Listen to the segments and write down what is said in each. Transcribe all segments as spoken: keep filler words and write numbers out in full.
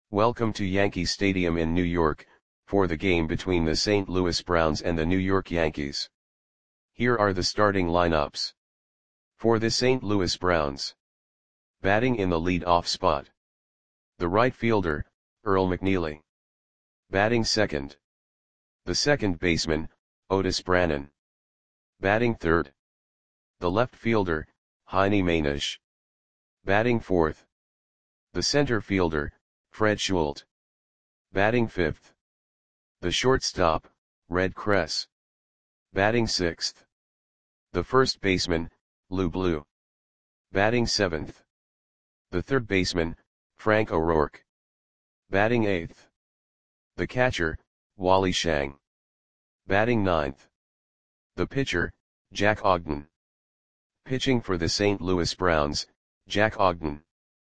Welcome to Yankee Stadium in New York, for the game between the Saint Louis Browns and the New York Yankees. Here are the starting lineups. For the Saint Louis Browns. Batting in the lead-off spot. The right fielder, Earl McNeely. Batting second. The second baseman, Otis Brannan. Batting third. The left fielder, Heinie Mainisch. Batting fourth. The center fielder, Fred Schultz. Batting fifth. The shortstop, Red Kress. Batting sixth. The first baseman, Lou Blue. Batting seventh. The third baseman, Frank O'Rourke. Batting eighth. The catcher, Wally Schang. Batting ninth. The pitcher, Jack Ogden. Pitching for the Saint Louis Browns, Jack Ogden.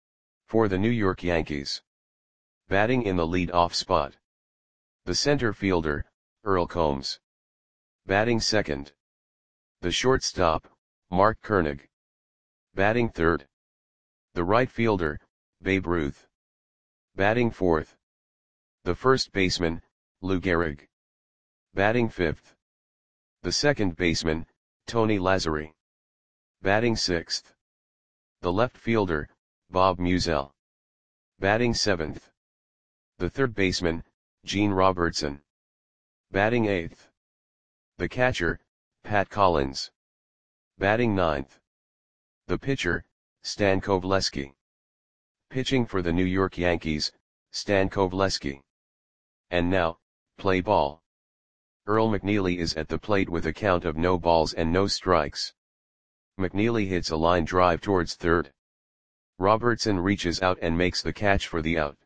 For the New York Yankees. Batting in the lead-off spot. The center fielder, Earl Combs. Batting second. The shortstop, Mark Koenig. Batting third. The right fielder, Babe Ruth. Batting fourth. The first baseman, Lou Gehrig. Batting fifth. The second baseman, Tony Lazzeri. Batting sixth. The left fielder, Bob Meusel. Batting seventh. The third baseman, Gene Robertson. Batting eighth. The catcher, Pat Collins. Batting ninth. The pitcher, Stan Coveleski. Pitching for the New York Yankees, Stan Coveleski. And now, play ball. Earl McNeely is at the plate with a count of no balls and no strikes. McNeely hits a line drive towards third. Robertson reaches out and makes the catch for the out.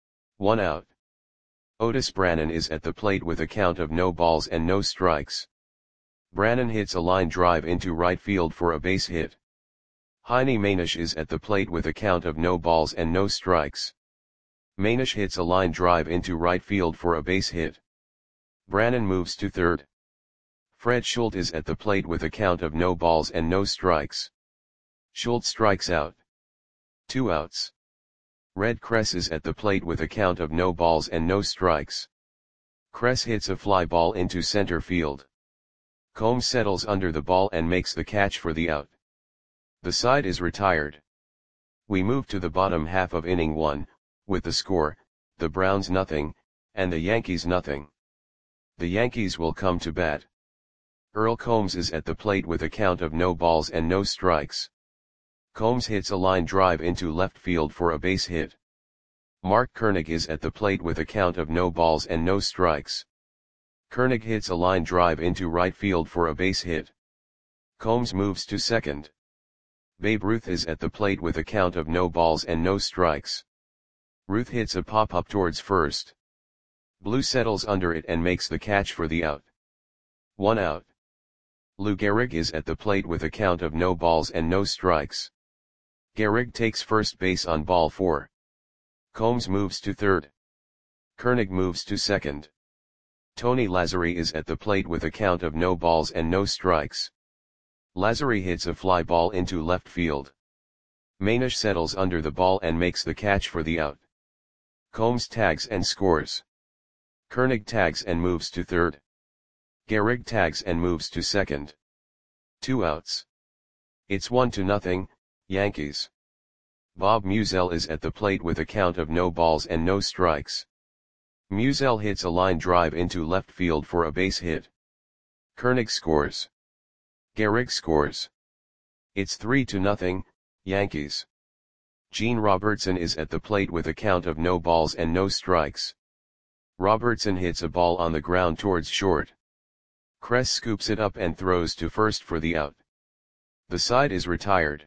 One out. Otis Brannan is at the plate with a count of no balls and no strikes. Brannan hits a line drive into right field for a base hit. Heinie Mainisch is at the plate with a count of no balls and no strikes. Mainisch hits a line drive into right field for a base hit. Brannan moves to third. Fred Schultz is at the plate with a count of no balls and no strikes. Schultz strikes out. Two outs. Red Kress is at the plate with a count of no balls and no strikes. Kress hits a fly ball into center field. Combs settles under the ball and makes the catch for the out. The side is retired. We move to the bottom half of inning one, with the score, the Browns nothing, and the Yankees nothing. The Yankees will come to bat. Earl Combs is at the plate with a count of no balls and no strikes. Combs hits a line drive into left field for a base hit. Mark Koenig is at the plate with a count of no balls and no strikes. Koenig hits a line drive into right field for a base hit. Combs moves to second. Babe Ruth is at the plate with a count of no balls and no strikes. Ruth hits a pop-up towards first. Blue settles under it and makes the catch for the out. One out. Lou Gehrig is at the plate with a count of no balls and no strikes. Gehrig takes first base on ball four. Combs moves to third. Koenig moves to second. Tony Lazzeri is at the plate with a count of no balls and no strikes. Lazzeri hits a fly ball into left field. Mainisch settles under the ball and makes the catch for the out. Combs tags and scores. Koenig tags and moves to third. Gehrig tags and moves to second. Two outs. It's one to nothing, Yankees. Bob Meusel is at the plate with a count of no balls and no strikes. Meusel hits a line drive into left field for a base hit. Koenig scores. Gehrig scores. It's three to nothing, Yankees. Gene Robertson is at the plate with a count of no balls and no strikes. Robertson hits a ball on the ground towards short. Kress scoops it up and throws to first for the out. The side is retired.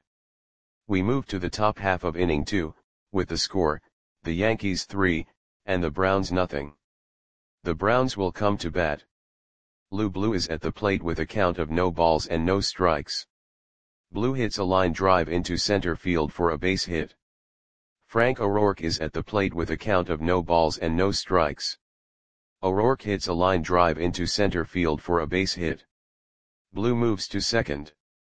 We move to the top half of inning two, with the score, the Yankees three, and the Browns nothing. The Browns will come to bat. Lou Blue is at the plate with a count of no balls and no strikes. Blue hits a line drive into center field for a base hit. Frank O'Rourke is at the plate with a count of no balls and no strikes. O'Rourke hits a line drive into center field for a base hit. Blue moves to second.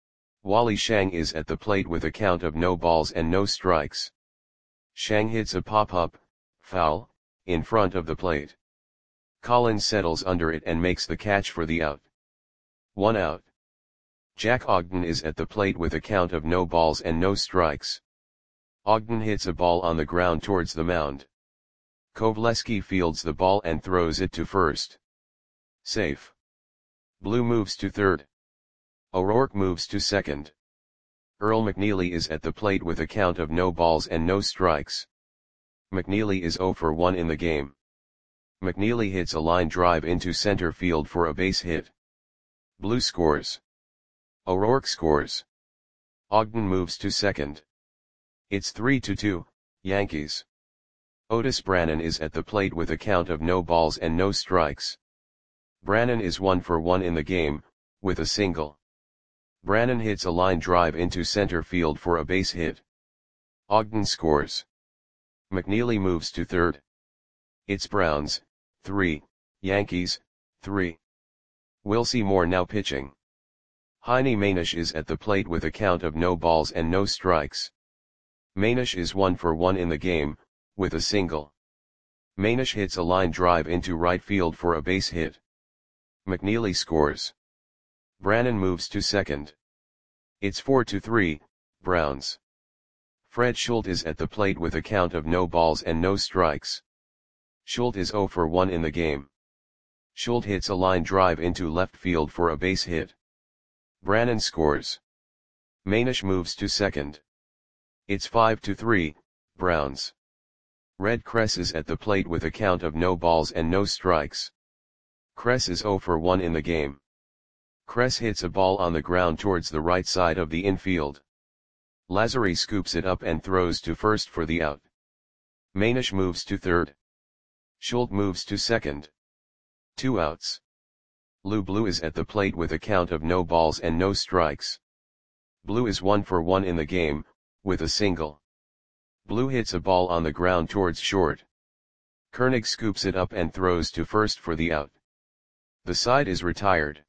Wally Schang is at the plate with a count of no balls and no strikes. Schang hits a pop-up, foul, in front of the plate. Collins settles under it and makes the catch for the out. One out. Jack Ogden is at the plate with a count of no balls and no strikes. Ogden hits a ball on the ground towards the mound. Kovaleski fields the ball and throws it to first. Safe. Blue moves to third. O'Rourke moves to second. Earl McNeely is at the plate with a count of no balls and no strikes. McNeely is zero for one in the game. McNeely hits a line drive into center field for a base hit. Blue scores. O'Rourke scores. Ogden moves to second. It's three to two, Yankees. Otis Brannan is at the plate with a count of no balls and no strikes. Brannan is one for one in the game, with a single. Brannan hits a line drive into center field for a base hit. Ogden scores. McNeely moves to third. It's Browns, three, Yankees, three. Wilcie Moore now pitching. Heine Manish is at the plate with a count of no balls and no strikes. Manish is one for one in the game, with a single. Manish hits a line drive into right field for a base hit. McNeely scores. Brannan moves to second. It's four to three, Browns. Fred Schulte is at the plate with a count of no balls and no strikes. Schulte is zero for one in the game. Schulte hits a line drive into left field for a base hit. Brannan scores. Manish moves to second. It's five to three, Browns. Red Kress is at the plate with a count of no balls and no strikes. Kress is zero for one in the game. Kress hits a ball on the ground towards the right side of the infield. Lazary scoops it up and throws to first for the out. Manish moves to third. Schulte moves to second. Two outs. Lou Blue is at the plate with a count of no balls and no strikes. Blue is one for one in the game, with a single. Blue hits a ball on the ground towards short. Koenig scoops it up and throws to first for the out. The side is retired.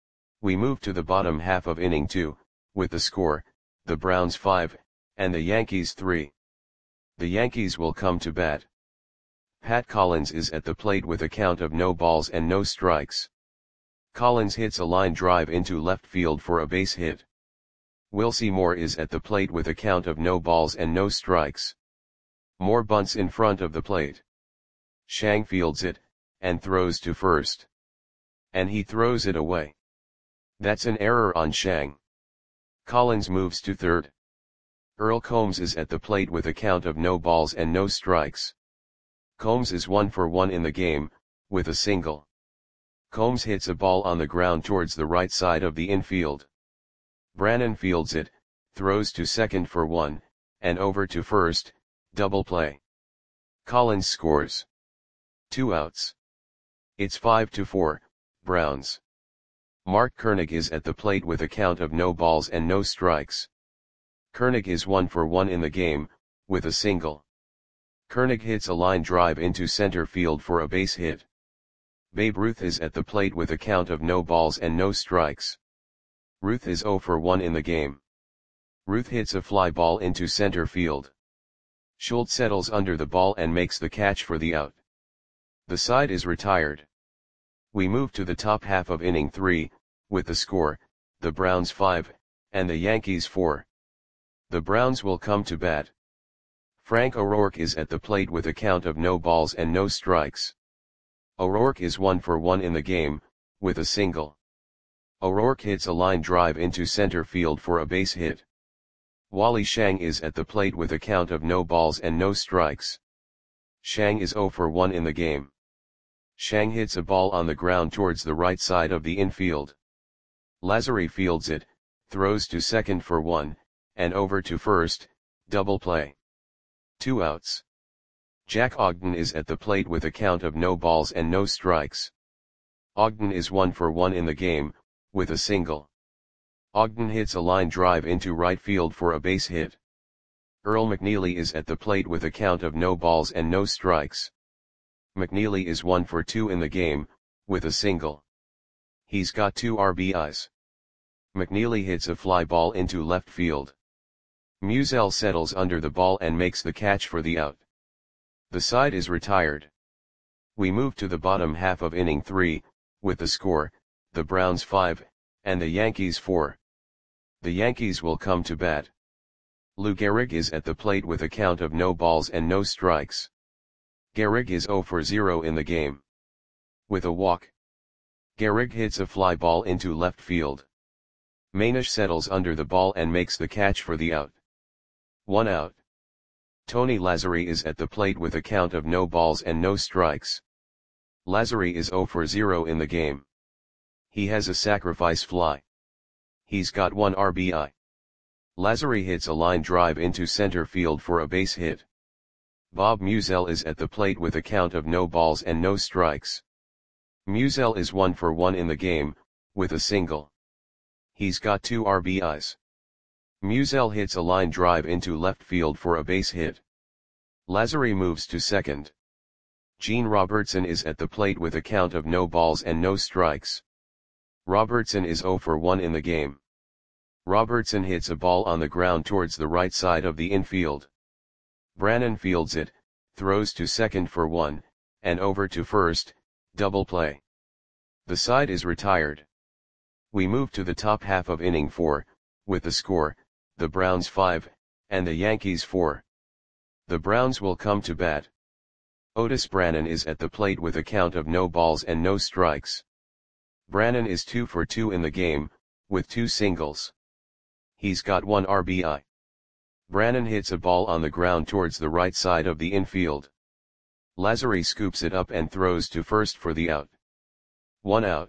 We move to the bottom half of inning two, with the score, the Browns five, and the Yankees three. The Yankees will come to bat. Pat Collins is at the plate with a count of no balls and no strikes. Collins hits a line drive into left field for a base hit. Wilcie Moore is at the plate with a count of no balls and no strikes. Moore bunts in front of the plate. Shang fields it, and throws to first. And he throws it away. That's an error on Shang. Collins moves to third. Earl Combs is at the plate with a count of no balls and no strikes. Combs is one for one in the game, with a single. Combs hits a ball on the ground towards the right side of the infield. Brannan fields it, throws to second for one, and over to first, double play. Collins scores. Two outs. It's five to four, Browns. Mark Koenig is at the plate with a count of no balls and no strikes. Koenig is one for one in the game, with a single. Koenig hits a line drive into center field for a base hit. Babe Ruth is at the plate with a count of no balls and no strikes. Ruth is zero for one in the game. Ruth hits a fly ball into center field. Schulte settles under the ball and makes the catch for the out. The side is retired. We move to the top half of inning three, with the score, the Browns five, and the Yankees four. The Browns will come to bat. Frank O'Rourke is at the plate with a count of no balls and no strikes. O'Rourke is one for one in the game, with a single. O'Rourke hits a line drive into center field for a base hit. Wally Shang is at the plate with a count of no balls and no strikes. Shang is zero for one in the game. Shang hits a ball on the ground towards the right side of the infield. Lazary fields it, throws to second for one, and over to first, double play. Two outs. Jack Ogden is at the plate with a count of no balls and no strikes. Ogden is one for one in the game, with a single. Ogden hits a line drive into right field for a base hit. Earl McNeely is at the plate with a count of no balls and no strikes. McNeely is one for two in the game, with a single. He's got two R B Is. McNeely hits a fly ball into left field. Musial settles under the ball and makes the catch for the out. The side is retired. We move to the bottom half of inning three, with the score, the Browns five, and the Yankees four. The Yankees will come to bat. Lou Gehrig is at the plate with a count of no balls and no strikes. Gehrig is zero for zero in the game. With a walk, Gehrig hits a fly ball into left field. Manish settles under the ball and makes the catch for the out. One out. Tony Lazzeri is at the plate with a count of no balls and no strikes. Lazzeri is zero for zero in the game. He has a sacrifice fly. He's got one R B I. Lazzeri hits a line drive into center field for a base hit. Bob Musial is at the plate with a count of no balls and no strikes. Musial is one for one in the game, with a single. He's got two R B Is. Musial hits a line drive into left field for a base hit. Lazzeri moves to second. Gene Robertson is at the plate with a count of no balls and no strikes. Robertson is zero for one in the game. Robertson hits a ball on the ground towards the right side of the infield. Brannan fields it, throws to second for one, and over to first, double play. The side is retired. We move to the top half of inning four, with the score, the Browns five, and the Yankees four. The Browns will come to bat. Otis Brannan is at the plate with a count of no balls and no strikes. Brannan is two for two in the game, with two singles. He's got one R B I. Brannan hits a ball on the ground towards the right side of the infield. Lazzeri scoops it up and throws to first for the out. One out.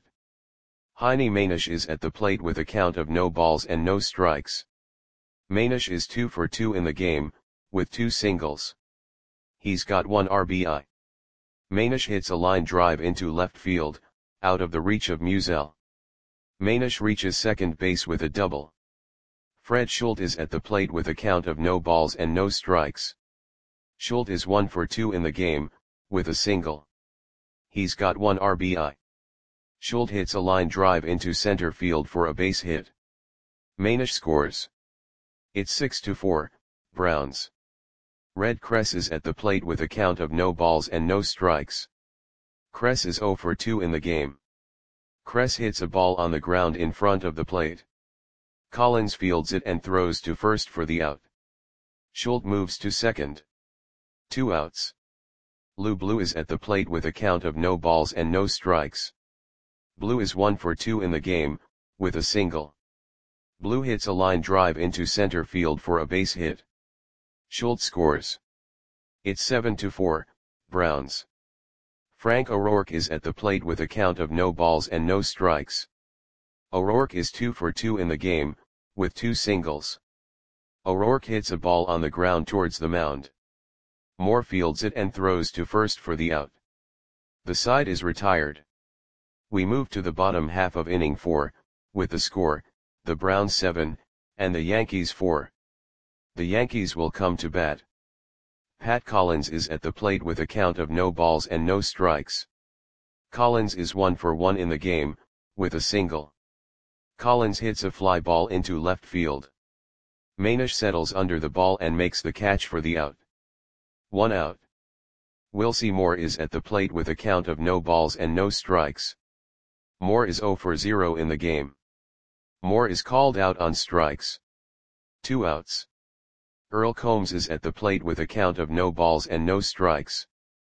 Heine Manish is at the plate with a count of no balls and no strikes. Manish is two for two in the game, with two singles. He's got one R B I. Manish hits a line drive into left field, out of the reach of Musial. Manish reaches second base with a double. Fred Schultz is at the plate with a count of no balls and no strikes. Schultz is one for two in the game, with a single. He's got one R B I. Schultz hits a line drive into center field for a base hit. Manish scores. It's six to four, Browns. Red Kress is at the plate with a count of no balls and no strikes. Kress is zero for two in the game. Kress hits a ball on the ground in front of the plate. Collins fields it and throws to first for the out. Schultz moves to second. Two outs. Lou Blue is at the plate with a count of no balls and no strikes. Blue is one for two in the game, with a single. Blue hits a line drive into center field for a base hit. Schultz scores. It's seven to four, Browns. Frank O'Rourke is at the plate with a count of no balls and no strikes. O'Rourke is two for two in the game, with two singles. O'Rourke hits a ball on the ground towards the mound. Moore fields it and throws to first for the out. The side is retired. We move to the bottom half of inning four, with the score, the Browns seven, and the Yankees four. The Yankees will come to bat. Pat Collins is at the plate with a count of no balls and no strikes. Collins is one for one in the game, with a single. Collins hits a fly ball into left field. Manish settles under the ball and makes the catch for the out. One out. Wilcie Moore is at the plate with a count of no balls and no strikes. Moore is zero for zero in the game. Moore is called out on strikes. Two outs. Earl Combs is at the plate with a count of no balls and no strikes.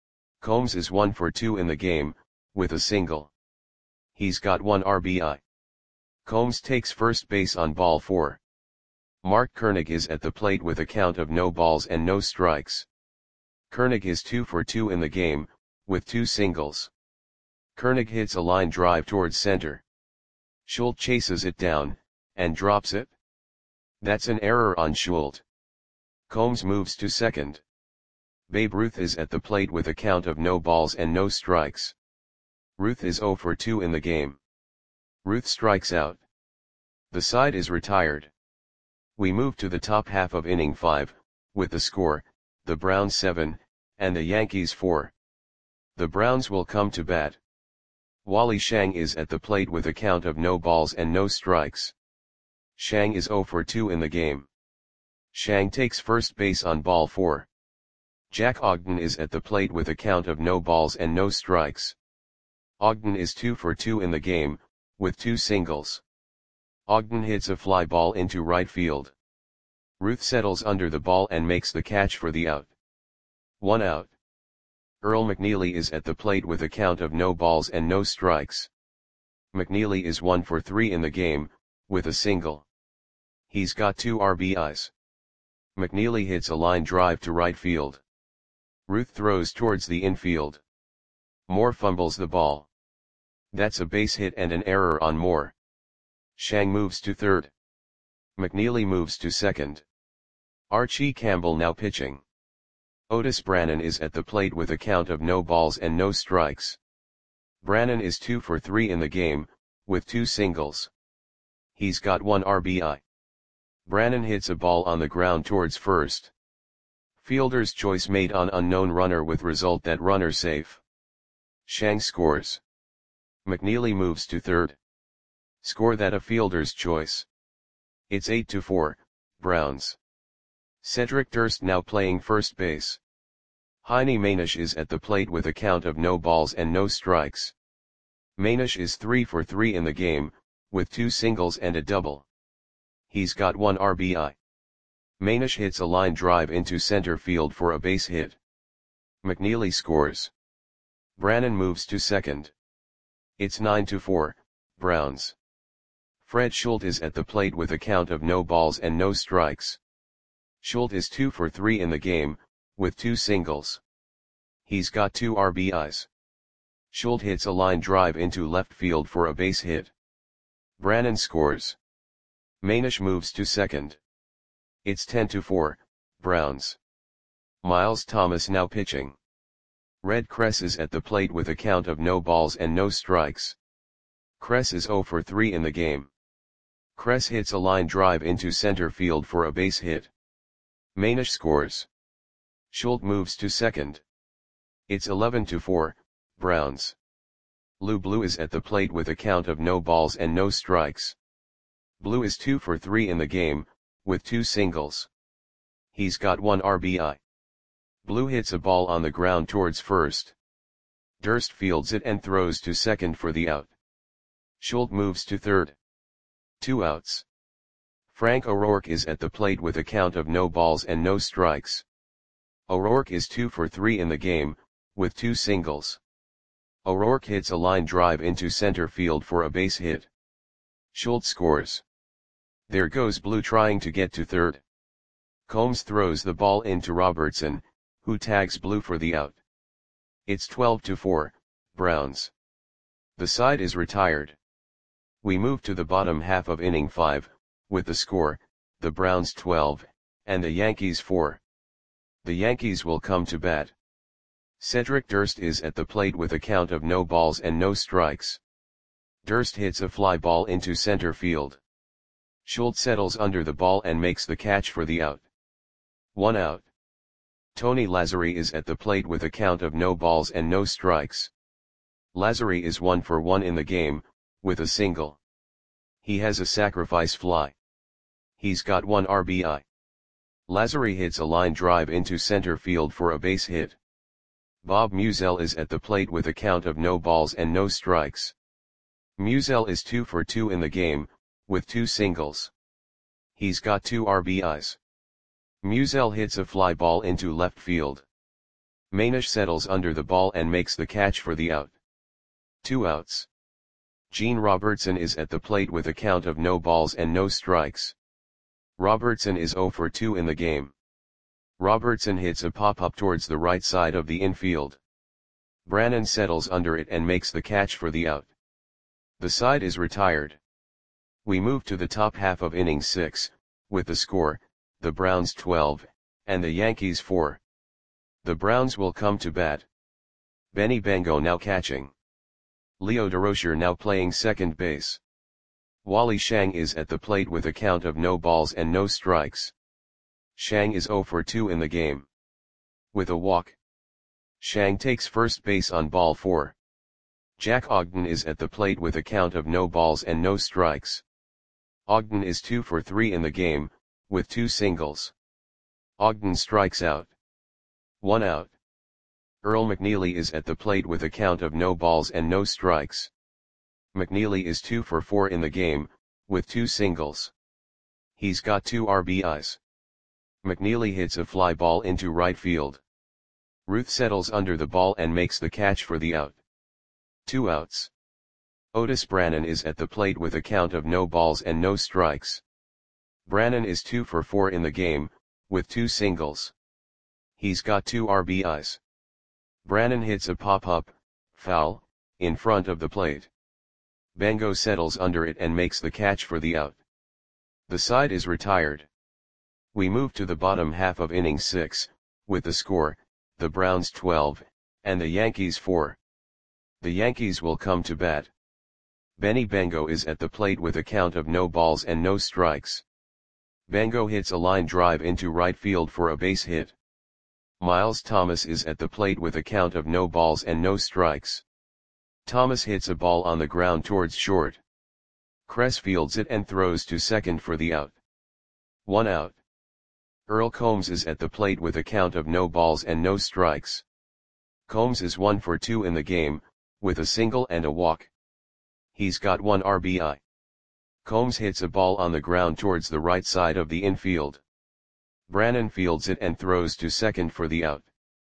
Combs is one for two in the game, with a single. He's got one R B I. Combs takes first base on ball four. Mark Koenig is at the plate with a count of no balls and no strikes. Koenig is two for two in the game, with two singles. Koenig hits a line drive towards center. Schultz chases it down, and drops it. That's an error on Schultz. Combs moves to second. Babe Ruth is at the plate with a count of no balls and no strikes. Ruth is zero for two in the game. Ruth strikes out. The side is retired. We move to the top half of inning five, with the score, the Browns seven, and the Yankees four. The Browns will come to bat. Wally Shang is at the plate with a count of no balls and no strikes. Shang is zero for two in the game. Shang takes first base on ball four. Jack Ogden is at the plate with a count of no balls and no strikes. Ogden is two for two in the game, with two singles. Ogden hits a fly ball into right field. Ruth settles under the ball and makes the catch for the out. One out. Earl McNeely is at the plate with a count of no balls and no strikes. McNeely is one for three in the game, with a single. He's got two R B Is. McNeely hits a line drive to right field. Ruth throws towards the infield. Moore fumbles the ball. That's a base hit and an error on Moore. Shang moves to third. McNeely moves to second. Archie Campbell now pitching. Otis Brannan is at the plate with a count of no balls and no strikes. Brannan is two for three in the game, with two singles. He's got one R B I. Brannan hits a ball on the ground towards first. Fielder's choice made on unknown runner with result that runner safe. Shang scores. McNeely moves to third. Score that a fielder's choice. It's eight to four, Browns. Cedric Durst now playing first base. Heine Manish is at the plate with a count of no balls and no strikes. Manish is three for three in the game, with two singles and a double. He's got one R B I. Manish hits a line drive into center field for a base hit. McNeely scores. Brannan moves to second. It's nine to four, Browns. Fred Schultz is at the plate with a count of no balls and no strikes. Schultz is two for three in the game, with two singles. He's got two R B Is. Schultz hits a line drive into left field for a base hit. Brannan scores. Manish moves to second. It's ten to four, Browns. Miles Thomas now pitching. Red Kress is at the plate with a count of no balls and no strikes. Kress is zero for three in the game. Kress hits a line drive into center field for a base hit. Manish scores. Schultz moves to second. It's eleven to four, Browns. Lou Blue is at the plate with a count of no balls and no strikes. Blue is two for three in the game, with two singles. He's got one R B I. Blue hits a ball on the ground towards first. Durst fields it and throws to second for the out. Schultz moves to third. Two outs. Frank O'Rourke is at the plate with a count of no balls and no strikes. O'Rourke is two for three in the game, with two singles. O'Rourke hits a line drive into center field for a base hit. Schultz scores. There goes Blue trying to get to third. Combs throws the ball into Robertson, who tags Blue for the out. It's twelve to four, Browns. The side is retired. We move to the bottom half of inning five, with the score, the Browns twelve, and the Yankees four. The Yankees will come to bat. Cedric Durst is at the plate with a count of no balls and no strikes. Durst hits a fly ball into center field. Schultz settles under the ball and makes the catch for the out. One out. Tony Lazzari is at the plate with a count of no balls and no strikes. Lazzari is one for one in the game, with a single. He has a sacrifice fly. He's got one R B I. Lazzari hits a line drive into center field for a base hit. Bob Musial is at the plate with a count of no balls and no strikes. Musial is two for two in the game, with two singles. He's got two R B Is. Musial hits a fly ball into left field. Manish settles under the ball and makes the catch for the out. Two outs. Gene Robertson is at the plate with a count of no balls and no strikes. Robertson is zero for two in the game. Robertson hits a pop-up towards the right side of the infield. Brannan settles under it and makes the catch for the out. The side is retired. We move to the top half of inning six, with the score, the Browns twelve, and the Yankees four. The Browns will come to bat. Benny Bengo now catching. Leo DeRocher now playing second base. Wally Shang is at the plate with a count of no balls and no strikes. Shang is zero for two in the game. With a walk. Shang takes first base on ball four. Jack Ogden is at the plate with a count of no balls and no strikes. Ogden is two for three in the game, with two singles. Ogden strikes out. One out. Earl McNeely is at the plate with a count of no balls and no strikes. McNeely is two for four in the game, with two singles. He's got two R B Is. McNeely hits a fly ball into right field. Ruth settles under the ball and makes the catch for the out. Two outs. Otis Brannan is at the plate with a count of no balls and no strikes. Brannan is two for four in the game, with two singles. He's got two R B Is. Brannan hits a pop-up, foul, in front of the plate. Bengo settles under it and makes the catch for the out. The side is retired. We move to the bottom half of inning six, with the score, the Browns twelve, and the Yankees four. The Yankees will come to bat. Benny Bengo is at the plate with a count of no balls and no strikes. Bengo hits a line drive into right field for a base hit. Miles Thomas is at the plate with a count of no balls and no strikes. Thomas hits a ball on the ground towards short. Kress fields it and throws to second for the out. One out. Earl Combs is at the plate with a count of no balls and no strikes. Combs is one for two in the game, with a single and a walk. He's got one R B I. Combs hits a ball on the ground towards the right side of the infield. Brannan fields it and throws to second for the out.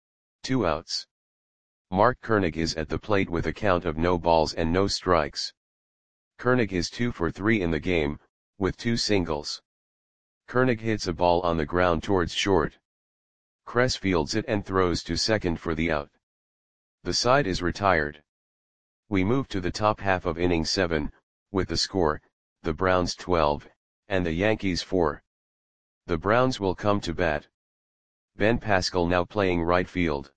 Two outs. Mark Koenig is at the plate with a count of no balls and no strikes. Koenig is two for three in the game, with two singles. Koenig hits a ball on the ground towards short. Kress fields it and throws to second for the out. The side is retired. We move to the top half of inning seven, with the score, the Browns twelve, and the Yankees four. The Browns will come to bat. Ben Pascal now playing right field.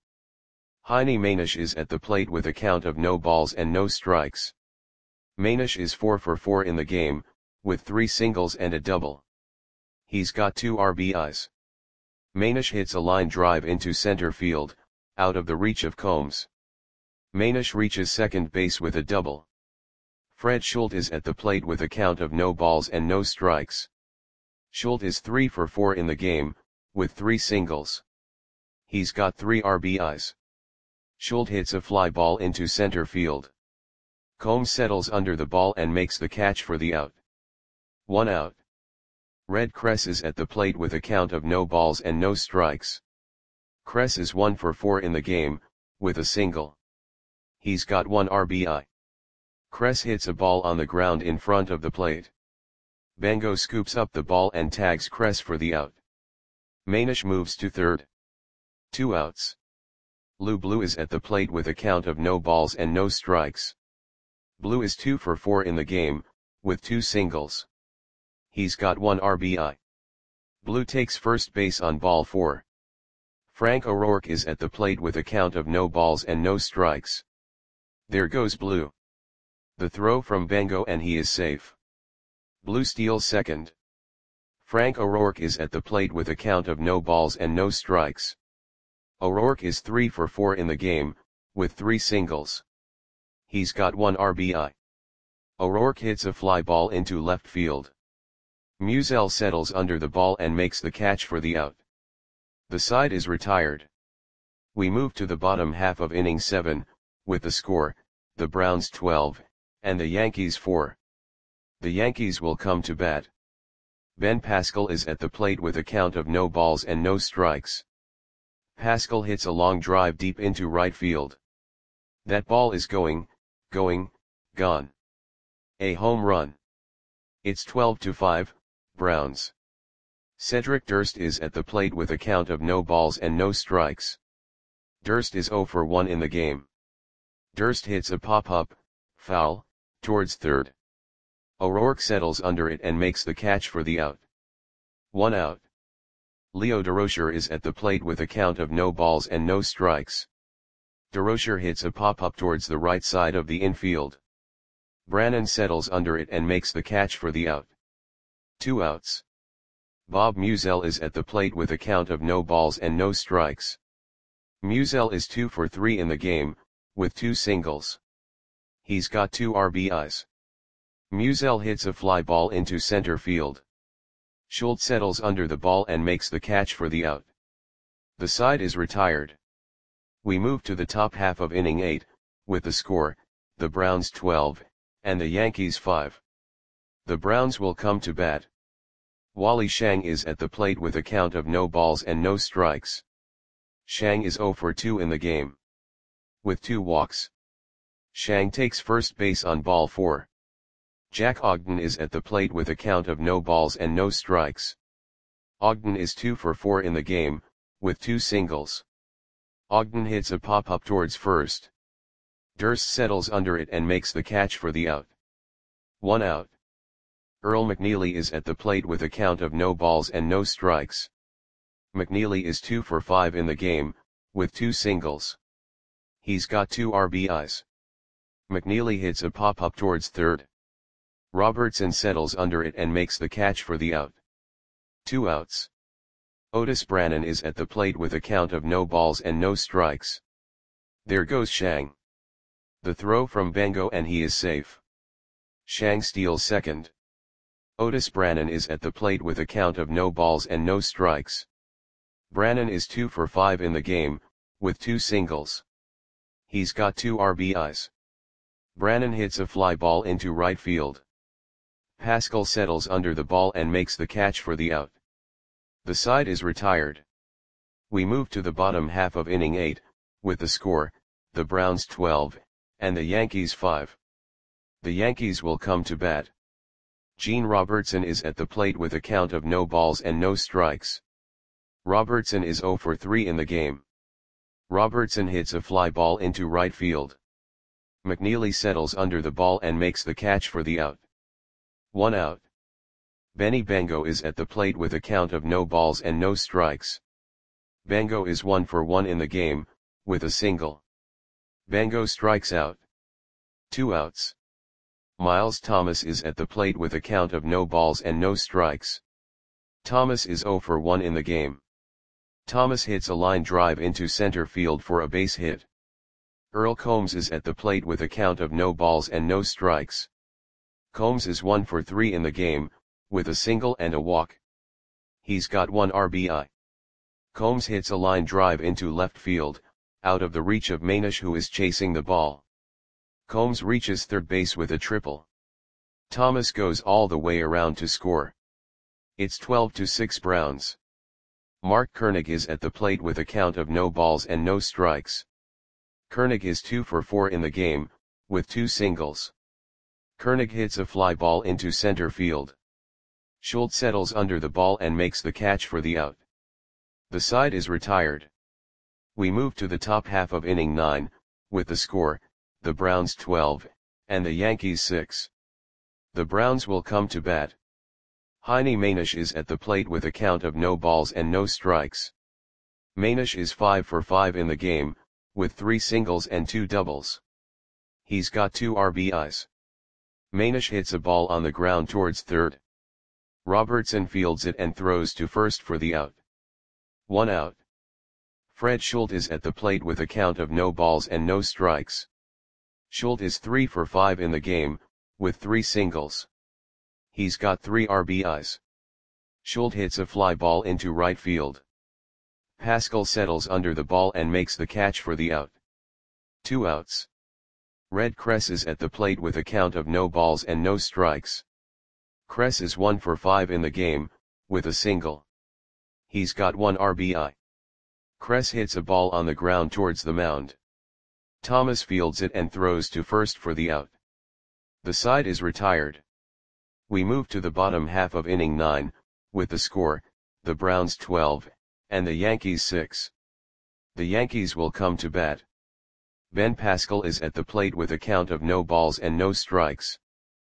Heine Manish is at the plate with a count of no balls and no strikes. Manish is four for four in the game, with three singles and a double. He's got two R B Is. Manish hits a line drive into center field, out of the reach of Combs. Manish reaches second base with a double. Fred Schultz is at the plate with a count of no balls and no strikes. Schultz is three for four in the game, with three singles. He's got three R B Is. Schultz hits a fly ball into center field. Combs settles under the ball and makes the catch for the out. One out. Red Kress is at the plate with a count of no balls and no strikes. Kress is one for four in the game, with a single. He's got one R B I. Kress hits a ball on the ground in front of the plate. Bengo scoops up the ball and tags Kress for the out. Manish moves to third. Two outs. Lou Blue is at the plate with a count of no balls and no strikes. Blue is two for four in the game, with two singles. He's got one R B I. Blue takes first base on ball four. Frank O'Rourke is at the plate with a count of no balls and no strikes. There goes Blue. The throw from Bengo and he is safe. Blue steals second. Frank O'Rourke is at the plate with a count of no balls and no strikes. O'Rourke is three for four in the game, with three singles. He's got one R B I. O'Rourke hits a fly ball into left field. Musial settles under the ball and makes the catch for the out. The side is retired. We move to the bottom half of inning seven, with the score, the Browns twelve, and the Yankees four. The Yankees will come to bat. Ben Pascal is at the plate with a count of no balls and no strikes. Pascal hits a long drive deep into right field. That ball is going, going, gone. A home run. It's twelve to five, Browns. Cedric Durst is at the plate with a count of no balls and no strikes. Durst is zero for one in the game. Durst hits a pop-up, foul, towards third. O'Rourke settles under it and makes the catch for the out. One out. Leo Durocher is at the plate with a count of no balls and no strikes. Durocher hits a pop-up towards the right side of the infield. Brannan settles under it and makes the catch for the out. Two outs. Bob Musial is at the plate with a count of no balls and no strikes. Musial is two for three in the game, with two singles. He's got two R B Is. Musial hits a fly ball into center field. Schultz settles under the ball and makes the catch for the out. The side is retired. We move to the top half of inning eight, with the score, the Browns twelve, and the Yankees five. The Browns will come to bat. Wally Shang is at the plate with a count of no balls and no strikes. Shang is zero for two in the game, with two walks. Shang takes first base on ball four. Jack Ogden is at the plate with a count of no balls and no strikes. Ogden is two for four in the game, with two singles. Ogden hits a pop-up towards first. Durst settles under it and makes the catch for the out. One out. Earl McNeely is at the plate with a count of no balls and no strikes. McNeely is two for five in the game, with two singles. He's got two R B Is. McNeely hits a pop-up towards third. Robertson settles under it and makes the catch for the out. Two outs. Otis Brannan is at the plate with a count of no balls and no strikes. There goes Shang. The throw from Bango and he is safe. Shang steals second. Otis Brannan is at the plate with a count of no balls and no strikes. Brannan is two for five in the game, with two singles. He's got two R B Is. Brannan hits a fly ball into right field. Pascal settles under the ball and makes the catch for the out. The side is retired. We move to the bottom half of inning eight, with the score, the Browns twelve, and the Yankees five. The Yankees will come to bat. Gene Robertson is at the plate with a count of no balls and no strikes. Robertson is zero for three in the game. Robertson hits a fly ball into right field. McNeely settles under the ball and makes the catch for the out. One out. Benny Bango is at the plate with a count of no balls and no strikes. Bango is one for one in the game, with a single. Bango strikes out. Two outs. Miles Thomas is at the plate with a count of no balls and no strikes. Thomas is zero for one in the game. Thomas hits a line drive into center field for a base hit. Earl Combs is at the plate with a count of no balls and no strikes. Combs is one for three in the game, with a single and a walk. He's got one R B I. Combs hits a line drive into left field, out of the reach of Manish, who is chasing the ball. Combs reaches third base with a triple. Thomas goes all the way around to score. It's twelve to six Browns. Mark Koenig is at the plate with a count of no balls and no strikes. Koenig is two for four in the game, with two singles. Koenig hits a fly ball into center field. Schultz settles under the ball and makes the catch for the out. The side is retired. We move to the top half of inning nine, with the score, the Browns twelve, and the Yankees six. The Browns will come to bat. Heine Manish is at the plate with a count of no balls and no strikes. Manish is five for five in the game, with three singles and two doubles. He's got two R B Is. Manish hits a ball on the ground towards third. Robertson fields it and throws to first for the out. One out. Fred Schultz is at the plate with a count of no balls and no strikes. Schultz is three for five in the game, with three singles. He's got three R B Is. Schultz hits a fly ball into right field. Pascal settles under the ball and makes the catch for the out. Two outs. Red Kress is at the plate with a count of no balls and no strikes. Kress is one for five in the game, with a single. He's got one R B I. Kress hits a ball on the ground towards the mound. Thomas fields it and throws to first for the out. The side is retired. We move to the bottom half of inning nine, with the score, the Browns twelve, and the Yankees six. The Yankees will come to bat. Ben Pascal is at the plate with a count of no balls and no strikes.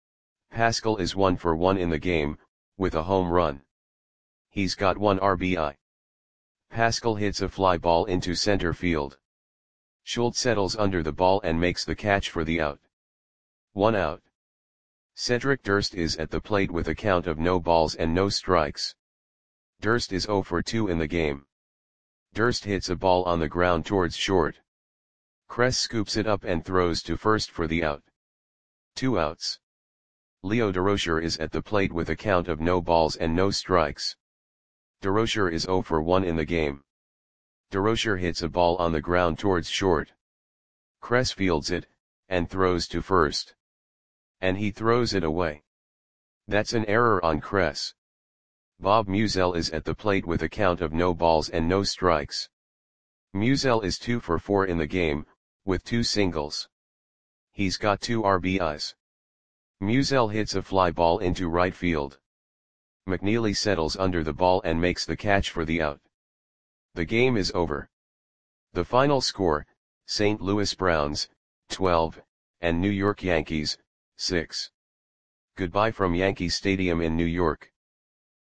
Pascal is one for one in the game, with a home run. He's got one R B I. Pascal hits a fly ball into center field. Schultz settles under the ball and makes the catch for the out. One out. Cedric Durst is at the plate with a count of no balls and no strikes. Durst is zero for two in the game. Durst hits a ball on the ground towards short. Kress scoops it up and throws to first for the out. Two outs. Leo Durocher is at the plate with a count of no balls and no strikes. Durocher is zero for one in the game. DeRocher hits a ball on the ground towards short. Kress fields it, and throws to first. And he throws it away. That's an error on Kress. Bob Meusel is at the plate with a count of no balls and no strikes. Meusel is two for four in the game, with two singles. He's got two R B Is. Meusel hits a fly ball into right field. McNeely settles under the ball and makes the catch for the out. The game is over. The final score, Saint Louis Browns, twelve, and New York Yankees, six. Goodbye from Yankee Stadium in New York.